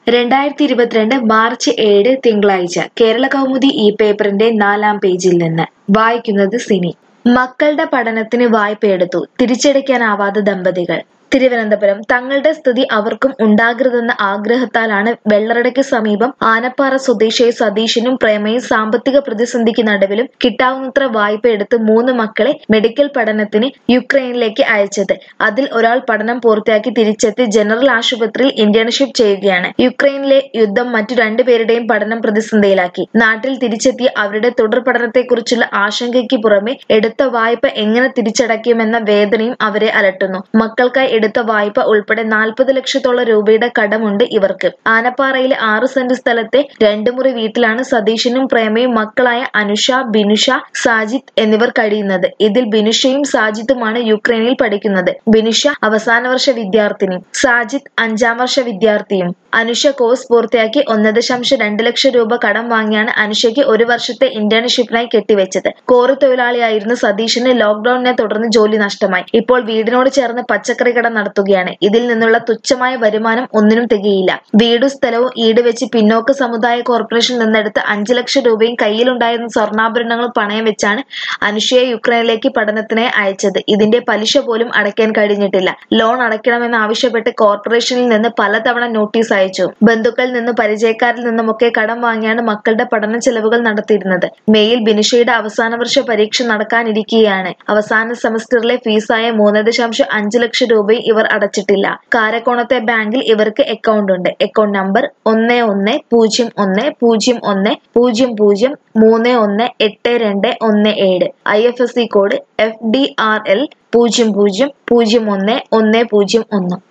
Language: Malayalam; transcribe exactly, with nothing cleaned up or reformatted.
രണ്ടായിരത്തി ഇരുപത്തിരണ്ട് മാർച്ച് ഏഴ് തിങ്കളാഴ്ച കേരള കൗമുദി ഈ പേപ്പറിന്റെ നാലാം പേജിൽ നിന്ന് വായിക്കുന്നത് സിനി. മക്കളുടെ പഠനത്തിന് വായ്പയെടുത്തു തിരിച്ചടയ്ക്കാനാവാത്ത ദമ്പതികൾ. തിരുവനന്തപുരം. തങ്ങളുടെ സ്ഥിതി അവർക്കും ഉണ്ടാകരുതെന്ന ആഗ്രഹത്താലാണ് വെള്ളറടയ്ക്ക് സമീപം ആനപ്പാറ സ്വദേശിയായ സതീശനും പ്രേമയും സാമ്പത്തിക പ്രതിസന്ധിക്ക് നടുവിലും കിട്ടാവുന്നത്ര വായ്പയെടുത്ത് മൂന്ന് മക്കളെ മെഡിക്കൽ പഠനത്തിന് യുക്രൈനിലേക്ക് അയച്ചത്. അതിൽ ഒരാൾ പഠനം പൂർത്തിയാക്കി തിരിച്ചെത്തി ജനറൽ ആശുപത്രിയിൽ ഇന്റേൺഷിപ്പ് ചെയ്യുകയാണ്. യുക്രൈനിലെ യുദ്ധം മറ്റു രണ്ടുപേരുടെയും പഠനം പ്രതിസന്ധിയിലാക്കി. നാട്ടിൽ തിരിച്ചെത്തിയ അവരുടെ തുടർ പഠനത്തെക്കുറിച്ചുള്ള ആശങ്കയ്ക്ക് പുറമെ എടുത്ത വായ്പ എങ്ങനെ തിരിച്ചടയ്ക്കുമെന്ന വേദനയും അവരെ അലട്ടുന്നു. മക്കൾക്കായി എടുത്ത വായ്പ ഉൾപ്പെടെ നാൽപ്പത് ലക്ഷത്തോളം രൂപയുടെ കടമുണ്ട് ഇവർക്ക്. ആനപ്പാറയിലെ ആറ് സെന്റ് സ്ഥലത്തെ രണ്ട് മുറി വീട്ടിലാണ് സതീശനും പ്രേമയും മക്കളായ അനുഷ, ബിനുഷ, സാജിത്ത് എന്നിവർ കഴിയുന്നത്. ഇതിൽ ബിനുഷയും സാജിത്തുമാണ് യുക്രൈനിൽ പഠിക്കുന്നത്. ബിനുഷ അവസാന വർഷ വിദ്യാർത്ഥിനിയും സാജിത്ത് അഞ്ചാം വർഷ വിദ്യാർത്ഥിയും. അനുഷ കോഴ്സ് പൂർത്തിയാക്കി ഒന്ന് ദശാംശം രണ്ട് ലക്ഷം രൂപ കടം വാങ്ങിയാണ് അനുഷയ്ക്ക് ഒരു വർഷത്തെ ഇന്റേൺഷിപ്പിനായി കെട്ടിവെച്ചത്. കോറി തൊഴിലാളിയായിരുന്ന സതീശന് ലോക്ഡൌണിനെ തുടർന്ന് ജോലി നഷ്ടമായി. ഇപ്പോൾ വീടിനോട് ചേർന്ന് പച്ചക്കറി കട നടത്തുകയാണ്. ഇതിൽ നിന്നുള്ള തുച്ഛമായ വരുമാനം ഒന്നിനും തികയില്ല. വീടും സ്ഥലവും ഈടുവെച്ച് പിന്നോക്ക സമുദായ കോർപ്പറേഷനിൽ നിന്നെടുത്ത അഞ്ചു ലക്ഷം രൂപയും കയ്യിലുണ്ടായിരുന്ന സ്വർണ്ണാഭരണങ്ങളും പണയം വെച്ചാണ് അനുഷയെ യുക്രൈനിലേക്ക് പഠനത്തിനായി അയച്ചത്. ഇതിന്റെ പലിശ പോലും അടയ്ക്കാൻ കഴിഞ്ഞിട്ടില്ല. ലോൺ അടയ്ക്കണമെന്നാവശ്യപ്പെട്ട് കോർപ്പറേഷനിൽ നിന്ന് പലതവണ നോട്ടീസ് അയച്ചു. ബന്ധുക്കളിൽ നിന്നും പരിചയക്കാരിൽ നിന്നുമൊക്കെ കടം വാങ്ങിയാണ് മക്കളുടെ പഠന ചെലവുകൾ നടത്തിയിരുന്നത്. മേയിൽ ബിനുഷയുടെ അവസാന വർഷ പരീക്ഷ നടക്കാനിരിക്കെയാണ്. അവസാന സെമസ്റ്ററിലെ ഫീസായ മൂന്ന് ദശാംശം അഞ്ച് ലക്ഷം രൂപയും ഇവർ അടച്ചിട്ടില്ല. കാരക്കോണത്തെ ബാങ്കിൽ ഇവർക്ക് അക്കൗണ്ട് ഉണ്ട്. അക്കൗണ്ട് നമ്പർ ഒന്ന് ഒന്ന് പൂജ്യം ഒന്ന് പൂജ്യം ഒന്ന് പൂജ്യം പൂജ്യം മൂന്ന് ഒന്ന് എട്ട് രണ്ട് ഒന്ന് ഏഴ്. I F S C code F D R L പൂജ്യം പൂജ്യം പൂജ്യം ഒന്ന് ഒന്ന് പൂജ്യം ഒന്ന്.